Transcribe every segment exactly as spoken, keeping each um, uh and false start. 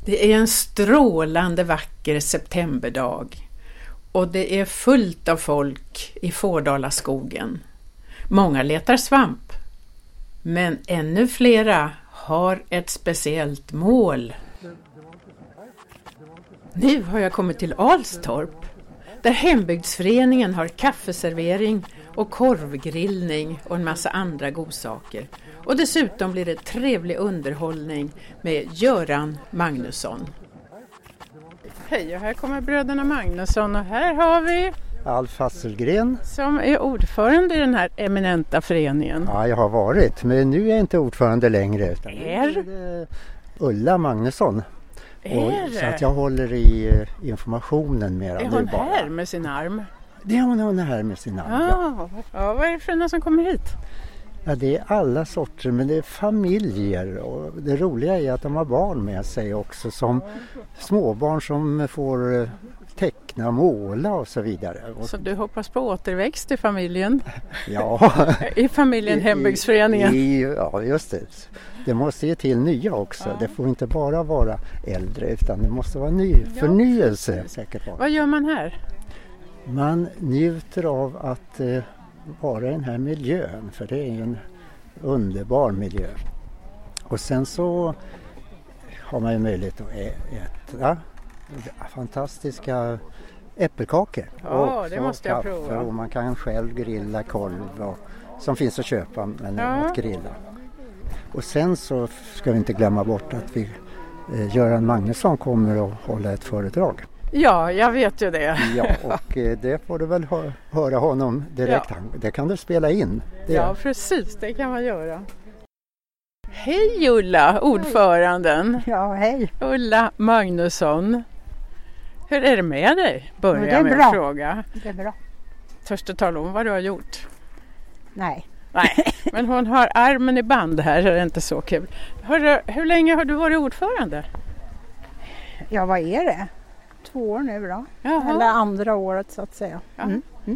Det är en strålande vacker septemberdag och det är fullt av folk i Fårdalaskogen. Många letar svamp, men ännu flera har ett speciellt mål. Nu har jag kommit till Alstorp, där hembygdsföreningen har kaffeservering och korvgrillning och en massa andra godsaker. Och dessutom blir det trevlig underhållning med Göran Magnusson. Hej, och här kommer bröderna Magnusson och här har vi Alf Hasselgren. Som är ordförande i den här eminenta föreningen. Ja, jag har varit, men nu är jag inte ordförande längre. Utan Är? Nu är det Ulla Magnusson. Är Och, det? så att jag håller i uh, informationen mera. Är hon bara här med sin arm? Det är hon, hon är här med sin arm. Ja, ja, vad är det för någon som kommer hit? Ja, det är alla sorter, men det är familjer. Och det roliga är att de har barn med sig också. Som småbarn som får uh, teckna, måla och så vidare. Så du hoppas på återväxt i familjen? Ja. I familjen Hembygdsföreningen? I, i, ja, just det. Det måste ge till nya också. Ja. Det får inte bara vara äldre utan det måste vara ny förnyelse. Ja, säkert vara. Vad gör man här? Man njuter av att eh, vara i den här miljön, för det är en underbar miljö. Och sen så har man ju möjlighet att äta fantastiska äppelkakor. Ja, och det måste jag kaffe, prova. Och man kan själv grilla korv och, som finns att köpa, men ja. att grilla. Och sen så ska vi inte glömma bort att vi, eh, Göran Magnusson kommer att hålla ett föredrag. Ja, jag vet ju det. Ja, och eh, det får du väl hö- höra honom direkt. Ja. Det kan du spela in. Det. Ja, precis. Det kan man göra. Hej Ulla, ordföranden. Ja, hej. Ulla Magnusson. Hur är det med dig? Börja det är med bra. en fråga. Det är bra. Törs du tala om vad du har gjort? Nej. Nej, men hon har armen i band här, så det är inte så kul. Hörru, hur länge har du varit ordförande? Ja, vad är det? Två år nu då. Jaha. Eller andra året så att säga. Ja. Mm. Mm.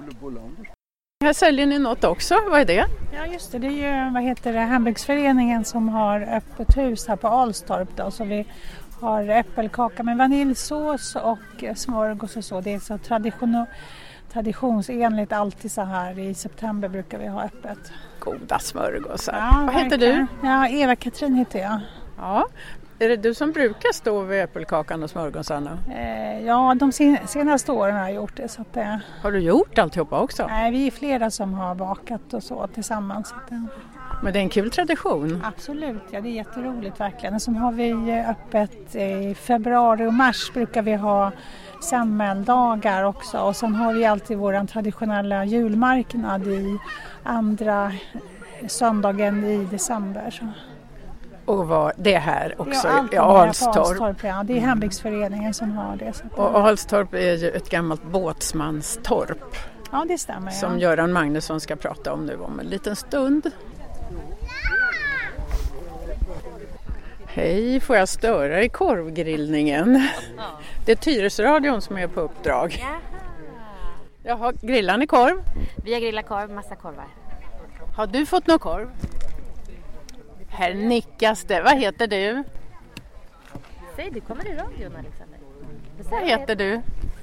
Här säljer ni något också, vad är det? Ja just det, det är ju vad heter det, Hembygdsföreningen som har öppet hus här på Alstorp då, så vi har äppelkaka med vaniljsås och smörgås och så. Det är så tradition- traditionsenligt alltid så här i september brukar vi ha öppet. Goda smörgåsar. Ja, vad heter du? Ja, Eva-Katrin heter jag. Ja, är det du som brukar stå vid äppelkakan och smörgåsarna? Eh, ja, de sen- senaste åren har jag gjort det. Så att, eh, Har du gjort alltihopa också? nej, vi är flera som har bakat och så tillsammans. Så att, eh, Men det är en kul tradition. Absolut, ja det är jätteroligt verkligen. Och sen har vi öppet i februari och mars brukar vi ha semmeldagar också. Och sen har vi alltid vår traditionella julmarknad i andra söndagen i december. Så. Och vad det är här också Ja, allt i är på Alstorp. Alstorp, ja. Det är Hembygdsföreningen som har det. Så att, Och Alstorp är ju ett gammalt båtsmanstorp ja, det stämmer. som Ja. Göran Magnusson ska prata om nu om en liten stund. Hej, får jag störa i korvgrillningen? Det är Tyresradion som är på uppdrag. Jaha, grillar ni korv? Vi har grillat korv, massa korvar. Har du fått någon korv? Här nickas det. Vad heter du? Säg, du kommer i radion, Alexander. Vad heter du?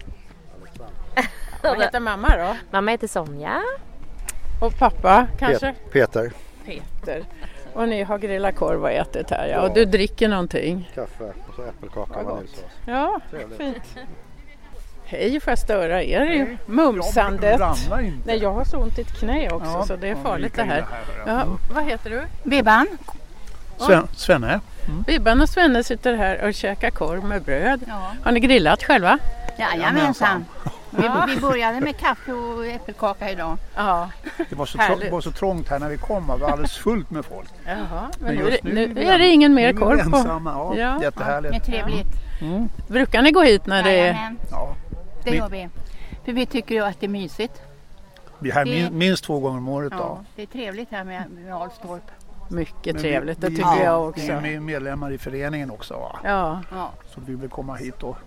Vad heter mamma då? Mamma heter Sonja. Och pappa kanske? Peter. Peter. Och ni har grillat korv och ätit här, ja. Och du dricker någonting? Kaffe och så äppelkaka och vaniljsås. Ja, fint. Hej, får jag störa er i mumsandet? Nej, jag har så ont i ett knä också, ja, så det är farligt det här. Ja, vad heter du? Bibban. Sven, Svenne. Mm. Bibban och Svenne sitter här och käkar korv med bröd. Ja. Har ni grillat själva? Jajamensan. Vi, vi började med kaffe och äppelkaka idag. Ja. Det var så, trång, det var så trångt här när vi kom. Det var alldeles fullt med folk. Jaha, men, men nu, nu, nu är det ingen mer korv på. Ensamma, ja, ja. Jättehärligt. Ja, det är trevligt. Mm. Brukar ni gå hit när det är... Ja, det gör vi. För vi tycker ju att det är mysigt. Vi är här det... minst två gånger om året. Ja, då. det är trevligt här med, med Alstorp. Mycket men trevligt, vi, det tycker vi, jag också. Vi är medlemmar i föreningen också. Va? Ja. Så vi vill komma hit och,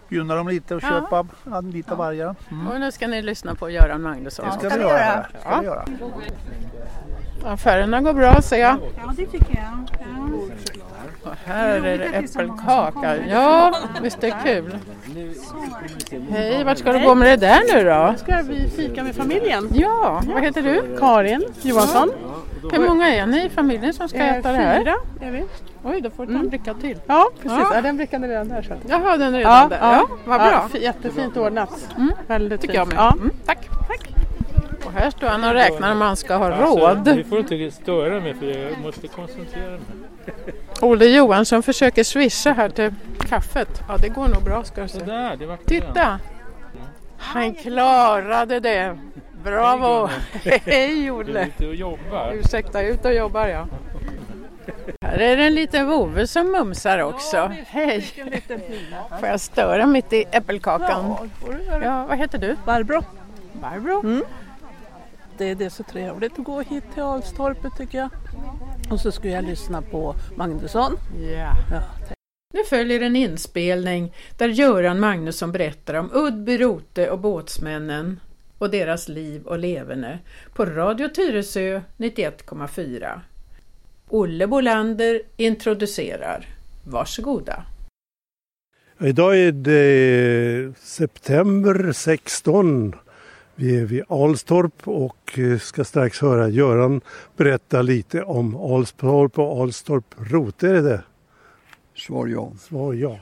gynna dem lite och Ja. köpa, anlita vargar. Mm. Och nu ska ni lyssna på Göran Magnusson. Det ska vi göra. Ska vi göra. Affärerna går bra, ser jag. Ja, det tycker jag. Ja. Och här är det äppelkaka. Ja, visst är det kul. Hej, vart ska du gå med det där nu då? Ska vi fika med familjen? Ja, vad heter du? Karin Johansson. Hur många är ni i familjen som ska äta det här? Fyra är vi. Oj, då får du ta en bricka till. Ja, precis. Ja. Ja. Den brickan är redan där. Så. Jaha, den är redan Ja, där. ja. Ja, vad bra. Ja, f- jättefint ordnat. Mm. Väldigt Tycker fint. jag med. Ja. Mm, tack. tack. Och här står han och räknar om man ska ha Alltså, råd. ni får inte störa mig för jag måste koncentrera mig. Olle Johansson försöker swisha här till kaffet. Ja, det går nog bra, ska du se. Sådär, det var Titta! Han klarade det. Bravo! Hej Du är Olle! ute och jobbar. Ursäkta, ut och jobbar ja. Här är det en liten vovve som mumsar också. Hej! Får jag störa mitt i äppelkakan? Ja, vad heter du? Barbro. Barbro. Mm. Det, det är så trevligt att gå hit till Alstorpet tycker jag. Och så ska jag lyssna på Magnusson. Ja. Ja. Nu följer en inspelning där Göran Magnusson berättar om Udby Rote och båtsmännen och deras liv och leverne på Radio Tyresö nittioett komma fyra. Olle Bolander introducerar. Varsågoda. Idag är det september sexton. Vi är vid Alstorp och ska strax höra Göran berätta lite om Alstorp och Alstorp Rote. Är det det? Svar ja. Svar ja.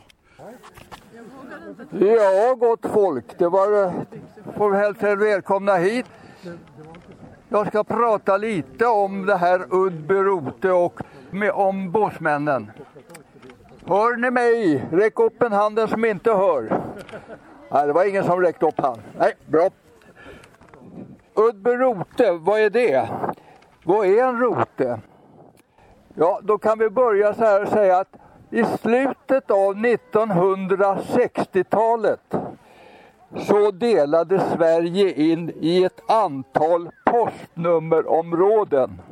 Ja, gott folk. Det var, får vi hälsa er välkomna hit. Jag ska prata lite om det här Udby Rote och med, om båtsmännen. Hör ni mig? Räck upp en handen som inte hör. Nej, det var ingen som räckte upp hand. Nej, bra. Udby Rote, vad är det? Vad är en rote? Ja, då kan vi börja så här och säga att i slutet av nittonhundrasextiotalet så delade Sverige in i ett antal postnummerområden.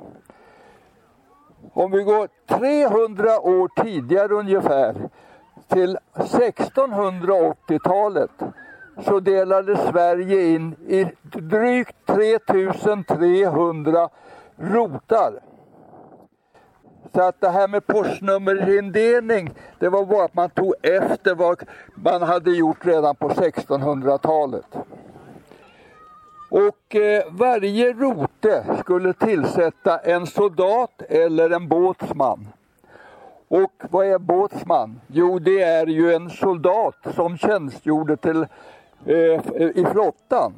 Om vi går trehundra år tidigare ungefär till sextonhundraåttiotalet så delade Sverige in i drygt tre tusen trehundra rotar. Så att det här med postnummerindelning, det var bara att man tog efter vad man hade gjort redan på sextonhundratalet. Och eh, varje rote skulle tillsätta en soldat eller en båtsman. Och vad är båtsman? Jo, det är ju en soldat som tjänstgjorde till, eh, i flottan.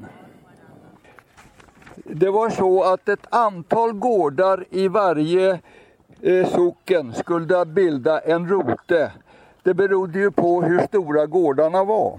Det var så att ett antal gårdar i varje eh, socken skulle bilda en rote. Det berodde ju på hur stora gårdarna var.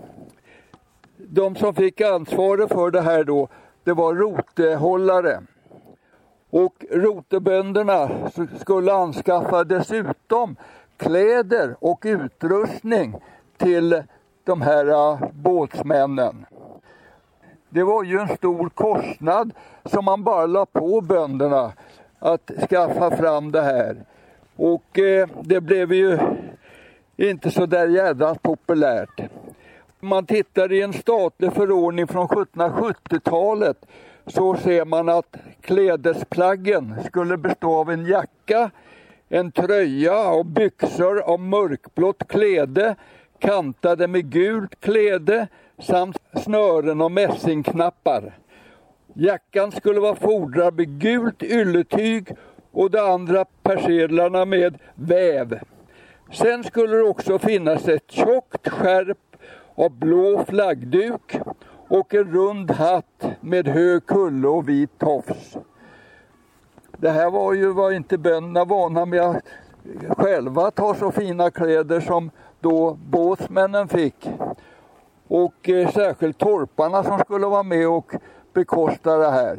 De som fick ansvaret för det här då, det var rotehållare. Och rotebönderna skulle anskaffa dessutom kläder och utrustning till de här uh, båtsmännen. Det var ju en stor kostnad som man bara la på bönderna att skaffa fram det här. Och eh, det blev ju inte så där jävla populärt. Om man tittar i en statlig förordning från sjuttonhundrasjuttiotalet så ser man att klädesplaggen skulle bestå av en jacka, en tröja och byxor av mörkblått kläde kantade med gult kläde samt snören och mässingknappar. Jackan skulle vara fodrad med gult ylletyg och de andra persedlarna med väv. Sen skulle det också finnas ett tjockt skärp av blå flaggduk och en rund hatt med hög kulle och vit tofs. Det här var ju var inte bönderna vana med att själva ta så fina kläder som då båtsmännen fick. Och eh, särskilt torparna som skulle vara med och bekosta det här.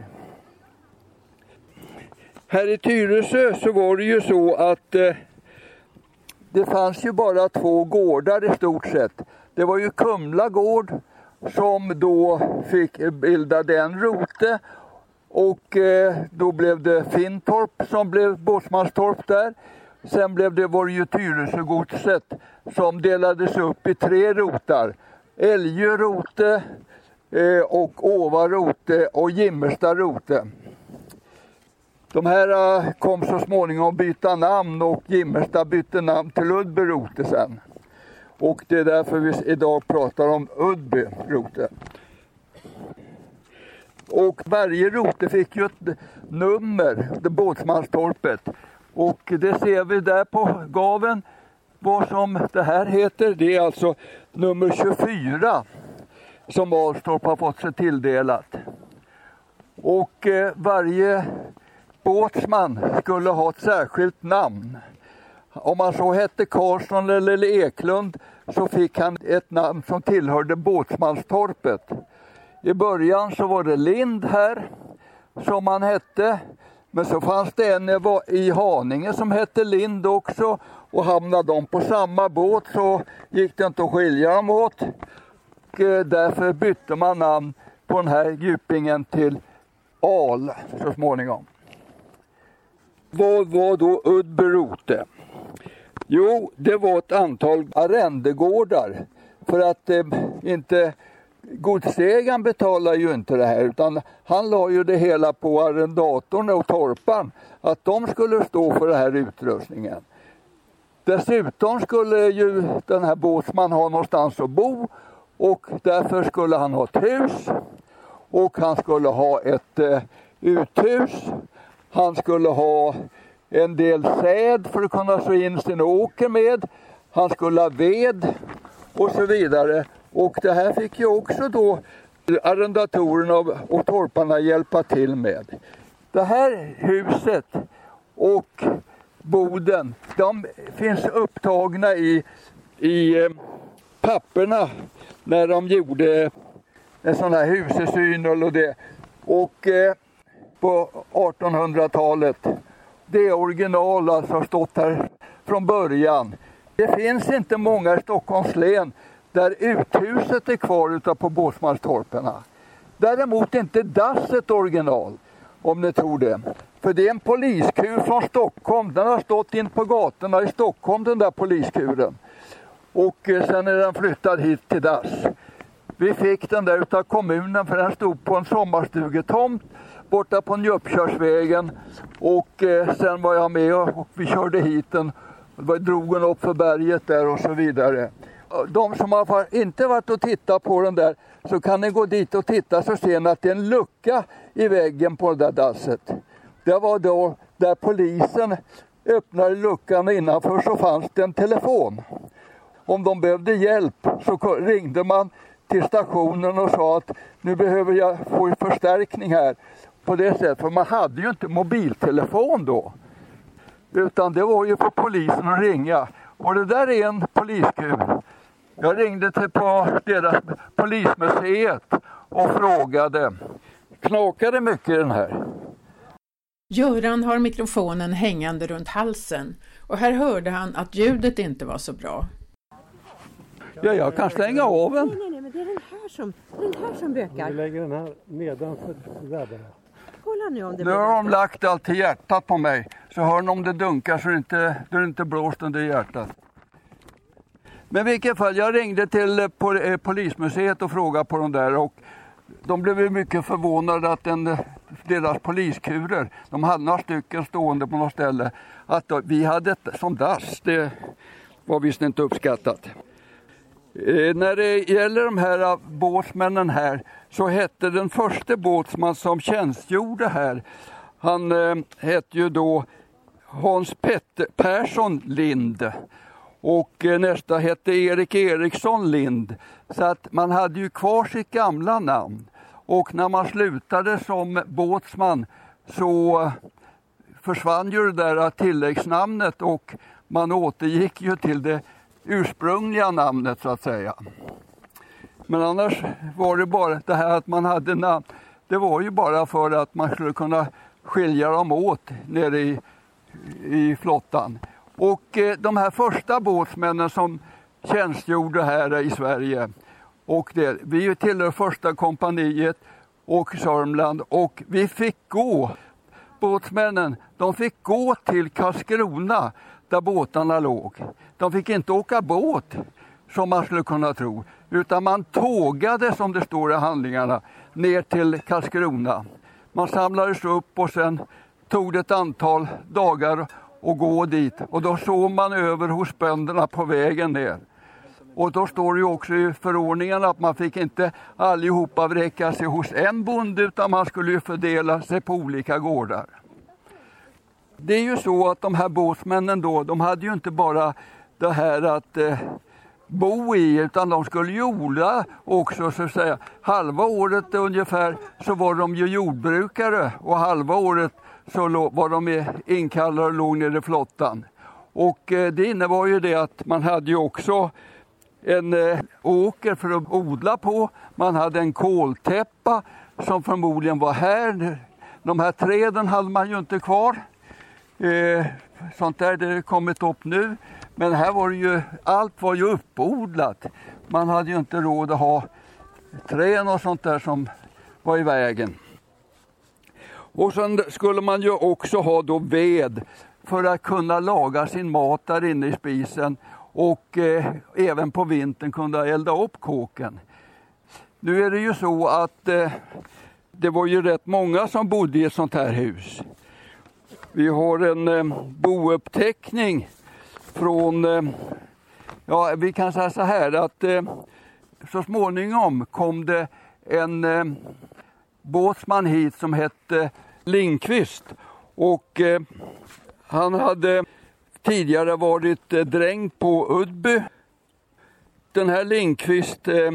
Här i Tyresö så var det ju så att eh, det fanns ju bara två gårdar i stort sett. Det var ju Kumla gård som då fick bilda den rote och eh, då blev det Finntorp som blev båtsmanstorp där. Sen blev det var ju Tyresögodset som delades upp i tre rotar. Älgö rote eh, och Åva rote och Gimmersta rote. De här uh, kom så småningom att byta namn och Gimmersta bytte namn till Udby rote sen. Och det är därför vi idag pratar om Udby rote. Och varje rote fick ju ett nummer, det Båtsmanstorpet. Och det ser vi där på gaven. Vad som det här heter, det är alltså nummer tjugofyra som Alstorp har fått sig tilldelat. Och eh, varje båtsman skulle ha ett särskilt namn. Om man så hette Karlsson eller Eklund så fick han ett namn som tillhörde Båtsmanstorpet. I början så var det Lind här som han hette. Men så fanns det en i Haninge som hette Lind också. Och hamnade de på samma båt så gick det inte att skilja dem åt. Och därför bytte man namn på den här djupingen till Al så småningom. Vad var då Udby rote? Jo, det var ett antal arrendegårdar. För att eh, inte godsägaren betalar ju inte det här utan han la ju det hela på arrendatorn och torpan. Att de skulle stå för den här utrustningen. Dessutom skulle ju den här båtsman ha någonstans att bo och därför skulle han ha ett hus och han skulle ha ett eh, uthus. Han skulle ha en del säd för att kunna så in sin åker med. Han skulle ha ved och så vidare. Och det här fick ju också då arrendatorerna och torparna hjälpa till med. Det här huset och boden, de finns upptagna i, i eh, papperna när de gjorde en sån här husesyn och det. Och eh, på artonhundratalet, det är original alltså har stått här från början. Det finns inte många i Stockholms län där uthuset är kvar utav på Båtsmanstorperna. Däremot inte dasset original, om ni tror det. För det är en poliskur från Stockholm. Den har stått in på gatorna i Stockholm, den där poliskuren. Och eh, sen är den flyttad hit till dass. Vi fick den där utav kommunen för den stod på en sommarstugetomt borta på Njöpkörsvägen. Och eh, sen var jag med och, och vi körde hit den. Drog den upp för berget där och så vidare. De som har inte varit och tittat på den där så kan ni gå dit och titta så ser ni att det är en lucka i väggen på det där dasset. Det var då där polisen öppnade luckan innanför så fanns det en telefon. Om de behövde hjälp så ringde man till stationen och sa att nu behöver jag få förstärkning här. På det sättet, för man hade ju inte mobiltelefon då. Utan det var ju för polisen att ringa. Och det där är en poliskur. Jag ringde till på deras polismuseet och frågade. Knakade mycket den här? Göran har mikrofonen hängande runt halsen. Och här hörde han att ljudet inte var så bra. Ja, jag kan stänga av den. Nej, nej, nej, men det är den här som, den här som bökar. Vi lägger den här nedanför där bara. Kolla nu om det nu har de lagt allt till hjärtat på mig. Så hör ni om det dunkar så det inte, det är inte blåst under hjärtat. Men i vilket fall, jag ringde till polismuseet och frågade på de där. Och de blev mycket förvånade att den, deras poliskurer, de hade några stycken stående på något ställe. Att då, vi hade ett som dass, det var visst inte uppskattat. Eh, när det gäller de här båtsmännen här så hette den första båtsman som tjänstgjorde här, han eh, hette ju då Hans Petter Persson Lind och eh, nästa hette Erik Eriksson Lind. Så att man hade ju kvar sitt gamla namn och när man slutade som båtsman så försvann ju det där tilläggsnamnet och man återgick ju till det ursprungliga namnet så att säga. Men annars var det bara det här att man hade namn. Det var ju bara för att man skulle kunna skilja dem åt nere i, i flottan. Och eh, de här första båtsmännen som tjänstgjorde här i Sverige. Och det, vi tillhör första kompaniet och Sörmland och vi fick gå. Båtsmännen, de fick gå till Karlskrona där båtarna låg. De fick inte åka båt som man skulle kunna tro, utan man tågade, som det står i handlingarna, ner till Karlskrona. Man samlades upp och sen tog det ett antal dagar att gå dit. Och då såg man över hos bönderna på vägen ner. Och då står det ju också i förordningen att man fick inte allihopa vräka sig hos en bonde, utan man skulle ju fördela sig på olika gårdar. Det är ju så att de här båtsmännen då, de hade ju inte bara det här att eh, bo i, utan de skulle ju odla också, så att säga. Halva året ungefär så var de ju jordbrukare, och halva året så var de inkallade och låg nere i flottan. Och eh, det innebar ju det att man hade ju också en eh, åker för att odla på. Man hade en koltäppa som förmodligen var här. De här träden hade man ju inte kvar. Eh, sånt där det är kommit upp nu. Men här var det ju, allt var ju uppodlat. Man hade ju inte råd att ha träd och sånt där som var i vägen. Och sen skulle man ju också ha då ved för att kunna laga sin mat där inne i spisen. Och eh, även på vintern kunde elda upp kåken. Nu är det ju så att eh, det var ju rätt många som bodde i ett sånt här hus. Vi har en eh, bouppteckning från, eh, ja vi kan säga så här att eh, så småningom kom det en eh, båtsman hit som hette Lindqvist. Och eh, han hade tidigare varit eh, dräng på Udby. Den här Lindqvist, eh,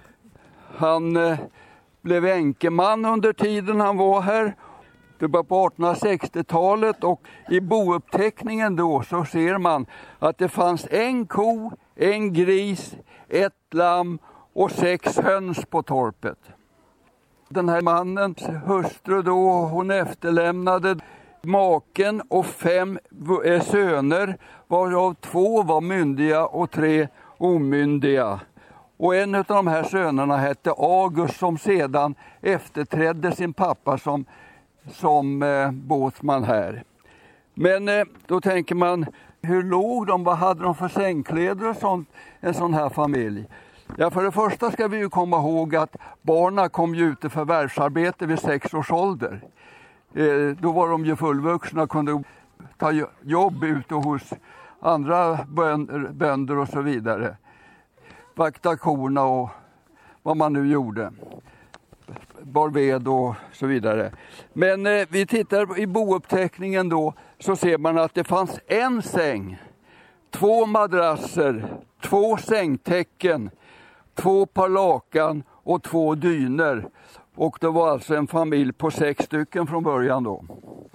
han eh, blev enkeman under tiden han var här. Det var på artonhundrasextiotalet, och i bouppteckningen då så ser man att det fanns en ko, en gris, ett lamm och sex höns på torpet. Den här mannens hustru då, hon efterlämnade maken och fem söner, varav två var myndiga och tre omyndiga. Och en av de här sönerna hette August, som sedan efterträdde sin pappa som, som eh, båtsman här. Men eh, då tänker man, hur låg de? Vad hade de för sängkläder och sånt, en sån här familj? Ja, för det första ska vi ju komma ihåg att barnen kom ju ut i förvärvsarbete vid sex års ålder. Eh, då var de ju fullvuxna och kunde ta jobb ute hos andra bönder, bönder och så vidare. Vakta korna och vad man nu gjorde. Bar ved och så vidare. Men eh, vi tittar i bouppteckningen då, så ser man att det fanns en säng, två madrasser, två sängtäcken, två par lakan och två dyner. Och det var alltså en familj på sex stycken från början då.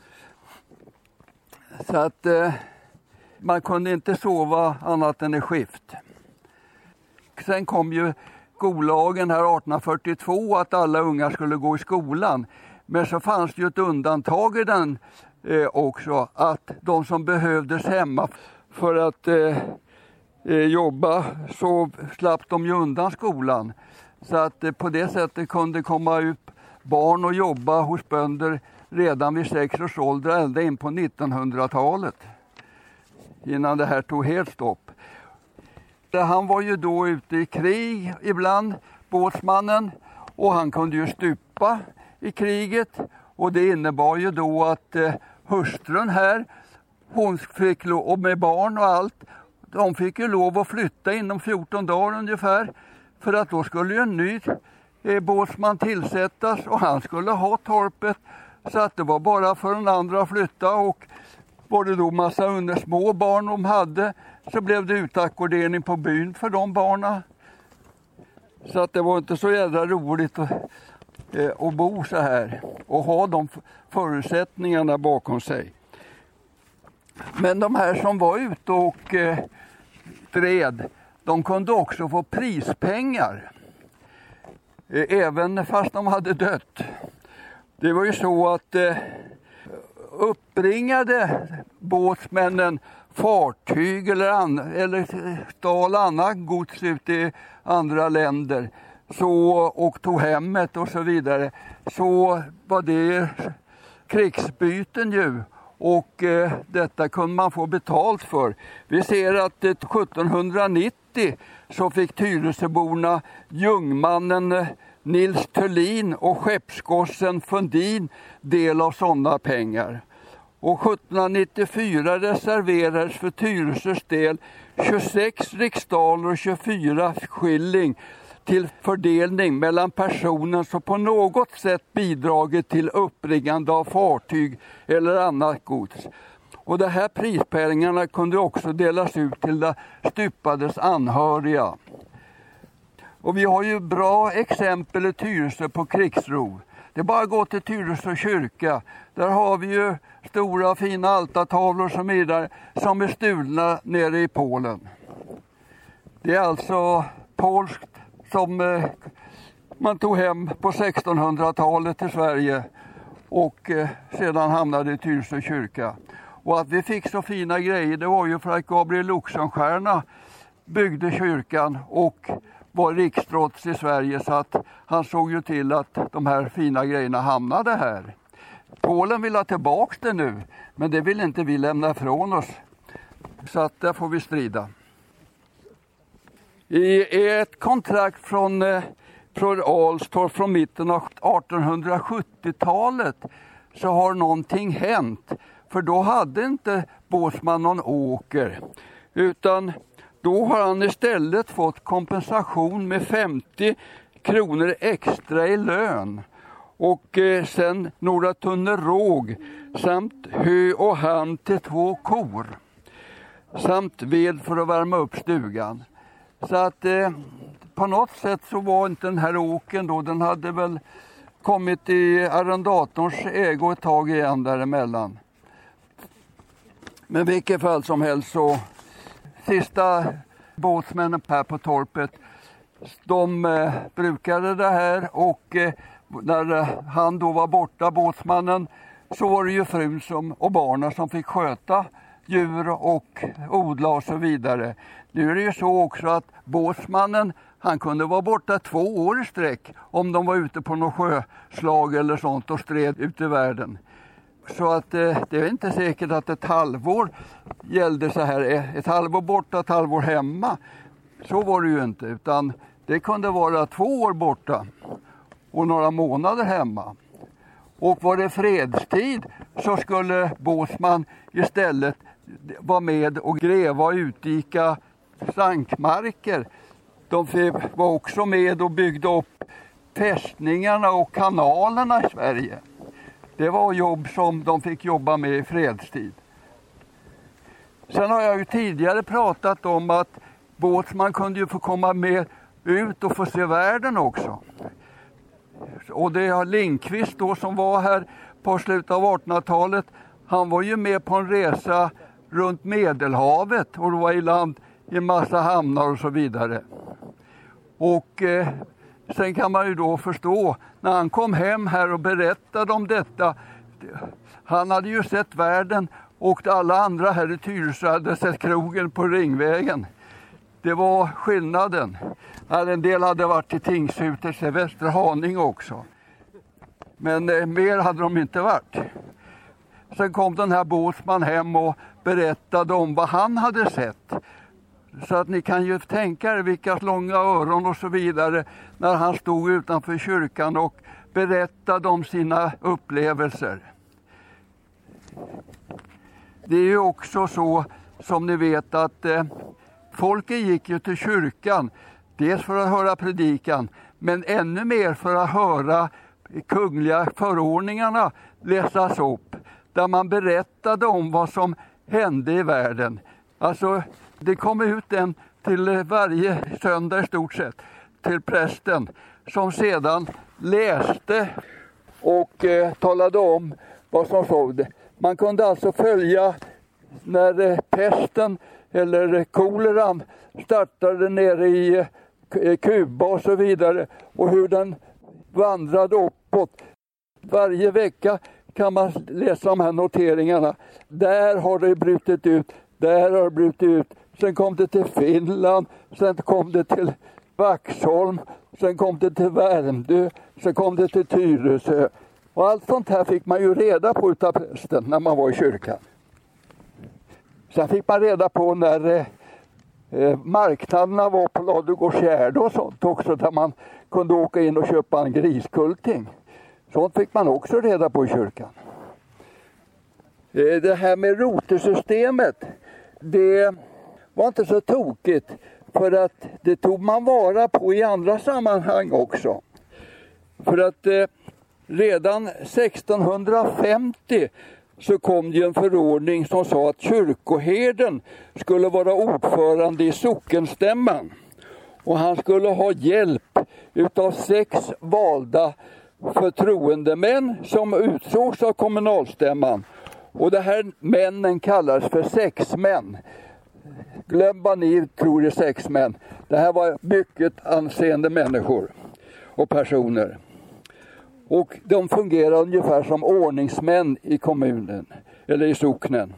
Så att eh, man kunde inte sova annat än i skift. Sen kom ju skollagen här artonhundrafyrtiotvå att alla unga skulle gå i skolan. Men så fanns det ju ett undantag i den eh, också, att de som behövdes hemma för att eh, eh, jobba, så slapp de ju undan skolan. Så att eh, på det sättet kunde komma ut barn och jobba hos bönder redan vid sex års ålder, ända in på nittonhundratalet. Innan det här tog helt stopp. Han var ju då ute i krig ibland, båtsmannen, och han kunde ju stupa i kriget. Och det innebar ju då att eh, hustrun här, hon fick lov, och med barn och allt, de fick ju lov att flytta inom fjorton dagar ungefär. För att då skulle ju en ny eh, båtsman tillsättas, och han skulle ha torpet. Så att det var bara för den andra att flytta, och var det då massa under små barn de hade, så blev det utackordering på byn för de barna. Så att det var inte så jävla roligt att, eh, att bo så här och ha de förutsättningarna bakom sig. Men de här som var ute och eh, stred, de kunde också få prispengar. Eh, även fast de hade dött. Det var ju så att eh, uppbringade båtsmännen fartyg eller, an, eller stal annat gods ut i andra länder, så, och tog hemmet och så vidare, så var det krigsbyten ju. Och eh, detta kunde man få betalt för. Vi ser att eh, sjuttonhundranittio så fick Tyresöborna Ljungmannen eh, Nils Thulin och skeppsgossen Fundin del av sådana pengar. Och sjuttonhundranittiofyra reserverades för Tyresös del tjugosex riksdaler och tjugofyra skilling till fördelning mellan personer som på något sätt bidragit till uppringande av fartyg eller annat gods. Och de här prispengarna kunde också delas ut till de stupades anhöriga. Och vi har ju bra exempel i Tyresö på krigsrov. Det är bara att gå till Tyresö kyrka. Där har vi ju stora fina altartavlor som är, där, som är stulna nere i Polen. Det är alltså polskt som eh, man tog hem på sextonhundratalet till Sverige och eh, sedan hamnade i Tyresö kyrka. Och att vi fick så fina grejer, det var ju för att Gabriel Oxenstierna byggde kyrkan och var rikstrots i Sverige, så att han såg ju till att de här fina grejerna hamnade här. Polen vill ha tillbaka det nu, men det vill inte vi lämna från oss. Så att där får vi strida. I ett kontrakt från, eh, från Alstorp från mitten av artonhundrasjuttiotalet så har någonting hänt. För då hade inte Båtsman någon åker, utan då har han istället fått kompensation med femtio kronor extra i lön. Och eh, sen några tunnor råg samt hö och hand till två kor. Samt ved för att värma upp stugan. Så att eh, på något sätt så var inte den här åken då, den hade väl kommit i arrendatorns ägo ett tag igen däremellan. Men vilket fall som helst så, sista båtsmännen här på torpet, de eh, brukade det här och eh, när eh, han då var borta, båtsmannen, så var det ju frun som, och barnen som fick sköta djur och odla och så vidare. Nu är det ju så också att båtsmannen, han kunde vara borta två år i sträck om de var ute på något sjöslag eller sånt och stred ute i världen. Så att eh, det är inte säkert att ett halvår gällde så här, ett halvår borta, ett halvår hemma. Så var det ju inte, utan det kunde vara två år borta och några månader hemma. Och var det fredstid så skulle båtsman istället vara med och gräva och utdika sankmarker. De var också med och byggde upp fästningarna och kanalerna i Sverige. Det var jobb som de fick jobba med i fredstid. Sen har jag ju tidigare pratat om att båtsman kunde ju få komma med ut och få se världen också. Och det är Lindqvist då som var här på slutet av artonhundratalet. Han var ju med på en resa runt Medelhavet och var i land i en massa hamnar och så vidare. Och eh, sen kan man ju då förstå, när han kom hem här och berättade om detta, han hade ju sett världen och alla andra här i Tyresö hade sett krogen på Ringvägen. Det var skillnaden. En del hade varit i Tingshuset i Västerhaninge också. Men eh, mer hade de inte varit. Sen kom den här båtsman hem och berättade om vad han hade sett. Så att ni kan ju tänka er vilka långa öron och så vidare när han stod utanför kyrkan och berättade om sina upplevelser. Det är ju också så, som ni vet, att eh, folket gick ju till kyrkan dels för att höra predikan, men ännu mer för att höra kungliga förordningarna läsas upp, där man berättade om vad som hände i världen. Alltså, det kom ut en till varje söndag i stort sett till prästen, som sedan läste och eh, talade om vad som såg. Man kunde alltså följa när eh, pesten eller koleran startade nere i eh, Kuba och så vidare, och hur den vandrade uppåt. Varje vecka kan man läsa de här noteringarna. Där har det brutit ut, där har det brutit ut. Sen kom det till Finland, sen kom det till Vaxholm, sen kom det till Värmdö, sen kom det till Tyresö. Och allt sånt här fick man ju reda på utav prästen när man var i kyrkan. Sen fick man reda på när eh, marknaderna var på Ladugårdsgärde och sånt också, där man kunde åka in och köpa en griskulting. Sånt fick man också reda på i kyrkan. Eh, det här med rotesystemet, det var inte så tokigt, för att det tog man vara på i andra sammanhang också. För att eh, redan sextonhundrafemtio så kom det en förordning som sa att kyrkoherden skulle vara ordförande i sockenstämman. Och han skulle ha hjälp utav sex valda förtroendemän som utsågs av kommunalstämman. Och det här männen kallas för sexmän. Glöm vad ni tror är sexmän. Det här var mycket anseende människor och personer. Och de fungerar ungefär som ordningsmän i kommunen eller i socknen.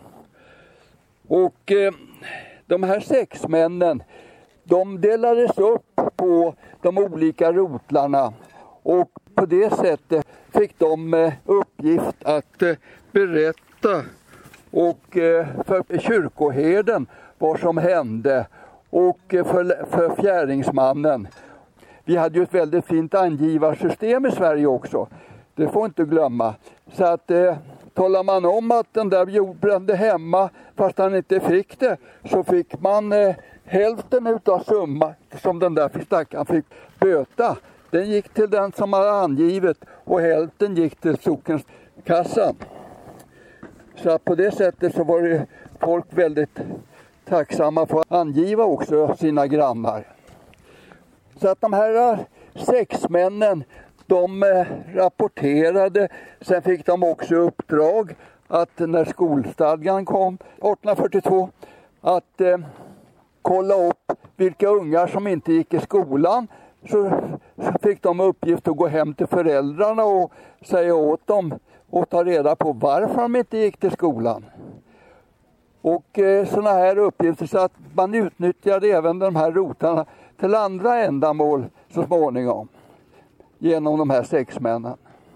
Och eh, de här sexmännen, de delades upp på de olika rotlarna, och på det sättet fick de eh, uppgift att eh, berätta och eh, för kyrkoherden vad som hände, och eh, för, för fjärdingsmannen. Vi hade ju ett väldigt fint angivarsystem i Sverige också. Det får inte glömma. Så att eh, talar man om att den där jordbrände hemma fast han inte fick det, så fick man eh, hälften utav summa som den där stackaren fick böta. Den gick till den som hade angivit, och hälften gick till sockenskassan. Så att på det sättet så var det folk väldigt tacksamma för att angiva också sina grannar. Så att de här sexmännen, de rapporterade. Sen fick de också uppdrag att när skolstadgan kom artonhundrafyrtiotvå att eh, kolla upp vilka ungar som inte gick i skolan. Så, så fick de uppgift att gå hem till föräldrarna och säga åt dem och ta reda på varför de inte gick till skolan. Och eh, sådana här uppgifter, så att man utnyttjade även de här rotarna till andra ändamål så småningom genom de här sexmännen.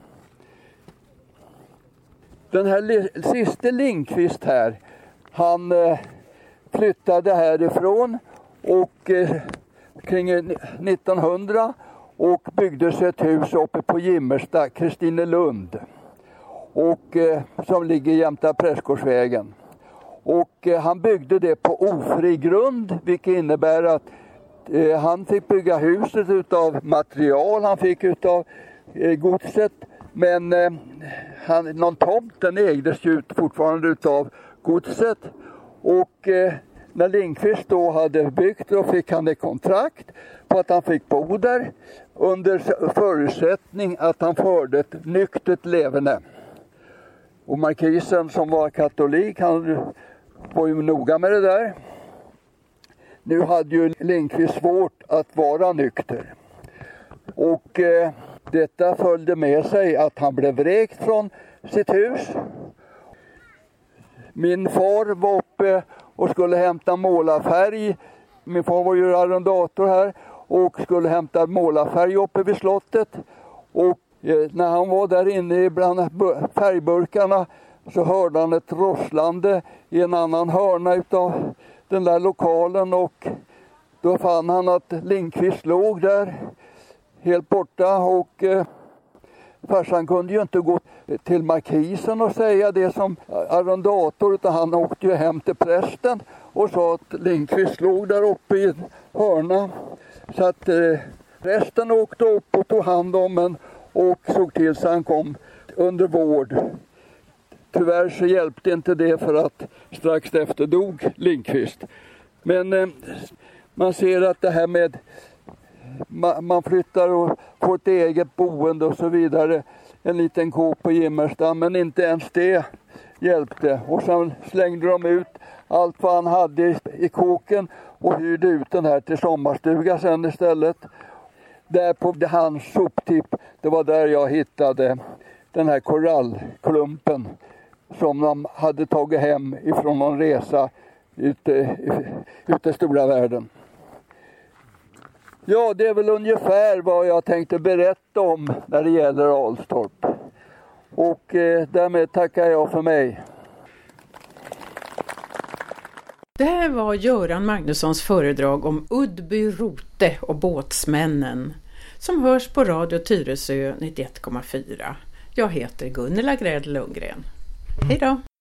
Den här li- sista Lindqvist här, han eh, flyttade härifrån och eh, kring nittonhundra och byggde sig ett hus uppe på Gimmersta, Kristinelund, och eh, som ligger jämte Prästgårdsvägen. Och eh, han byggde det på ofri grund, vilket innebär att eh, han fick bygga huset utav material han fick utav eh, godset, men eh, han, någon tomt den ägdes ju fortfarande utav godset. Och eh, när Lindqvist då hade byggt, då fick han ett kontrakt på att han fick bo där under förutsättning att han förde ett nyktert leverne. Och markisen som var katolik, han var ju noga med det där. Nu hade ju Lindqvist svårt att vara nykter. Och eh, detta följde med sig att han blev vräkt från sitt hus. Min far var uppe och skulle hämta målarfärg. Min far var ju arrendator här och skulle hämta målarfärg uppe vid slottet. Och eh, när han var där inne bland färgburkarna så hörde han ett rosslande i en annan hörna utav den där lokalen, och då fann han att Lindqvist låg där helt borta, och eh, farsan kunde ju inte gå till markisen och säga det som arrendator, utan han åkte ju hem till prästen och sa att Lindqvist låg där uppe i en hörna. Så att eh, prästen åkte upp och tog hand om en och såg till så han kom under vård. Tyvärr så hjälpte inte det, för att strax efter dog Lindqvist. Men eh, man ser att det här med man, man flyttar och får ett eget boende och så vidare. En liten kåp på Gimmersta, men inte ens det hjälpte. Och sen slängde de ut allt vad han hade i, i kåken och hyrde ut den här till sommarstuga sen istället. Där på hans soptipp, det var där jag hittade den här korallklumpen som de hade tagit hem ifrån någon resa ute, ute i stora världen. Ja, det är väl ungefär vad jag tänkte berätta om när det gäller Alstorp. Och eh, därmed tackar jag för mig. Det här var Göran Magnussons föredrag om Uddby Rote och båtsmännen som hörs på Radio Tyresö nittioett komma fyra. Jag heter Gunilla Grädl Lundgren. Hej då!